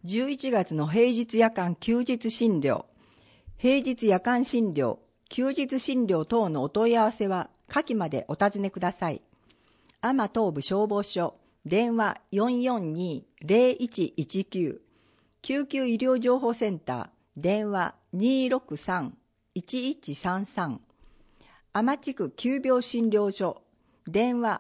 11月の平日夜間休日診療、平日夜間診療、休日診療等のお問い合わせは下記までお尋ねください。多摩東部消防署、電話 442-0119、救急医療情報センター、電話 263-1133、多摩地区急病診療所、電話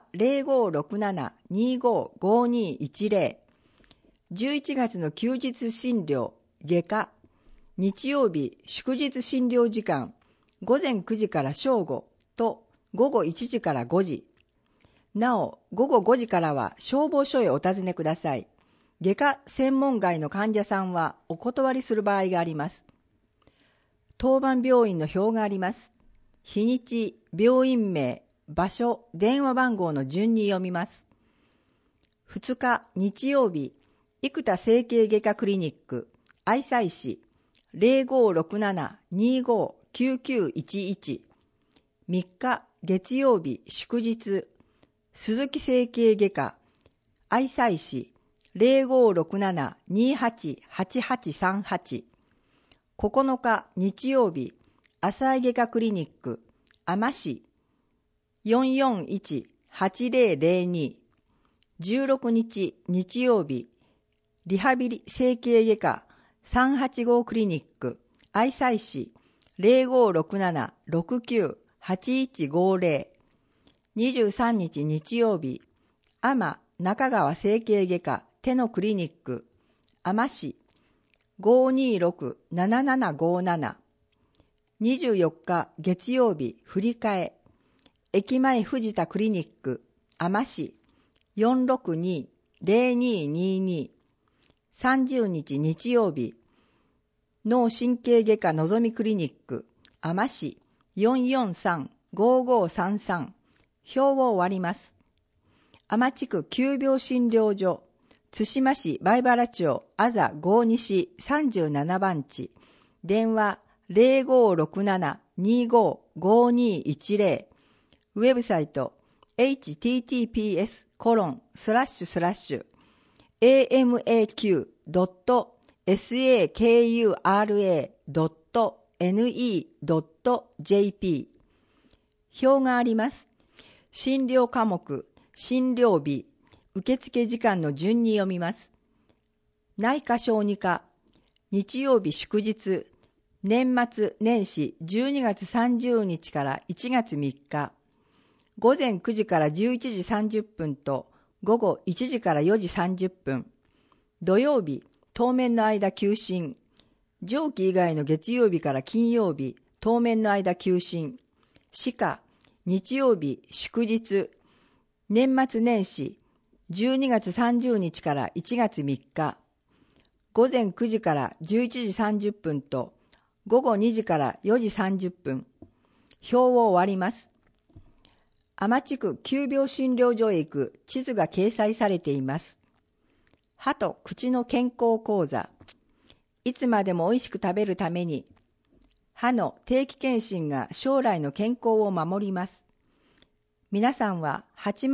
0567-255210、11月の休日診療、外科、日曜日祝日診療時間、午前9時から正午と午後1時から5時。なお、午後5時からは消防署へお尋ねください。外科専門外の患者さんはお断りする場合があります。当番病院の表があります。日にち、病院名、場所、電話番号の順に読みます。2日日曜日、生田整形外科クリニック、愛西市 0567-259911。3日月曜日祝日、鈴木整形外科、愛西市 0567-288838。9日日曜日、浅井外科クリニック、多摩市 441-8002。16日日曜日、リハビリ整形外科385クリニック、愛西市 0567-698150。23日日曜日、多摩中川整形外科手のクリニック、多摩市 526-7757。24日月曜日振り替え、駅前藤田クリニック、多摩市 462-0222。30日日曜日、脳神経外科のぞみクリニック、多摩市 443-5533。表を終わります。多摩地区急病診療所、対馬市梅原町あざ郷西37番地、電話 0567-255210。ウェブサイト https://amaq.sakura.ne.jp。 表があります。診療科目、診療日、受付時間の順に読みます。内科小児科、日曜日祝日、年末年始12月30日から1月3日、午前9時から11時30分と午後1時から4時30分。土曜日、当面の間休診。上記以外の月曜日から金曜日、当面の間休診。歯科、日曜日祝日、年末年始12月30日から1月3日、午前9時から11時30分と午後2時から4時30分。表を終わります。多摩地区急病診療所へ行く地図が掲載されています。歯と口の健康講座。いつまでも美味しく食べるために、歯の定期検診が将来の健康を守ります。皆さんは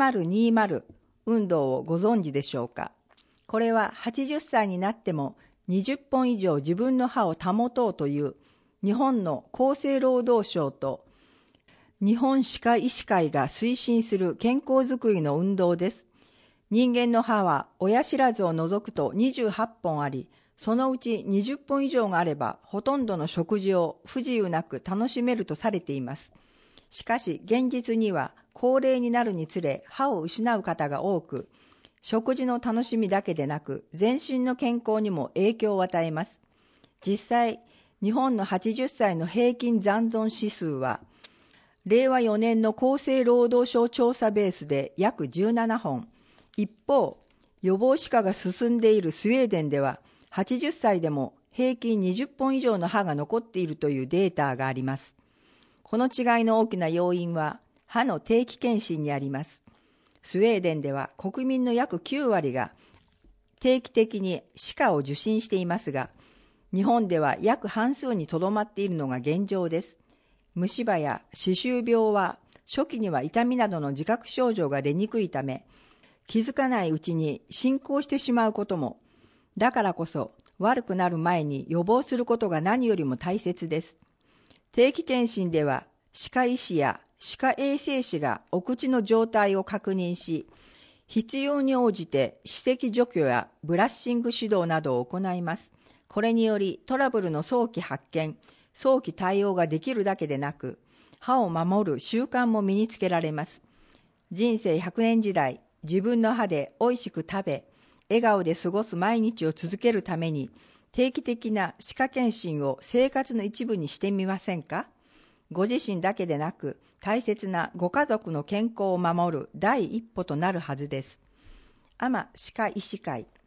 8020運動をご存知でしょうか。これは80歳になっても20本以上自分の歯を保とうという日本の厚生労働省と日本歯科医師会が推進する健康づくりの運動です。人間の歯は親知らずを除くと28本あり、そのうち20本以上があればほとんどの食事を不自由なく楽しめるとされています。しかし現実には高齢になるにつれ歯を失う方が多く、食事の楽しみだけでなく全身の健康にも影響を与えます。実際、日本の80歳の平均残存指数は令和4年の厚生労働省調査ベースで約17本。一方、予防歯科が進んでいるスウェーデンでは80歳でも平均20本以上の歯が残っているというデータがあります。この違いの大きな要因は歯の定期検診にあります。スウェーデンでは国民の約9割が定期的に歯科を受診していますが、日本では約半数にとどまっているのが現状です。虫歯や歯周病は初期には痛みなどの自覚症状が出にくいため、気づかないうちに進行してしまうことも、 だからこそ悪くなる前に予防することが何よりも大切です。定期検診では歯科医師や歯科衛生士がお口の状態を確認し、必要に応じて歯石除去やブラッシング指導などを行います。これによりトラブルの早期発見、早期対応ができるだけでなく、歯を守る習慣も身につけられます。人生100年時代、自分の歯でおいしく食べ、笑顔で過ごす毎日を続けるために、定期的な歯科検診を生活の一部にしてみませんか？ご自身だけでなく、大切なご家族の健康を守る第一歩となるはずです。阿麻歯科医師会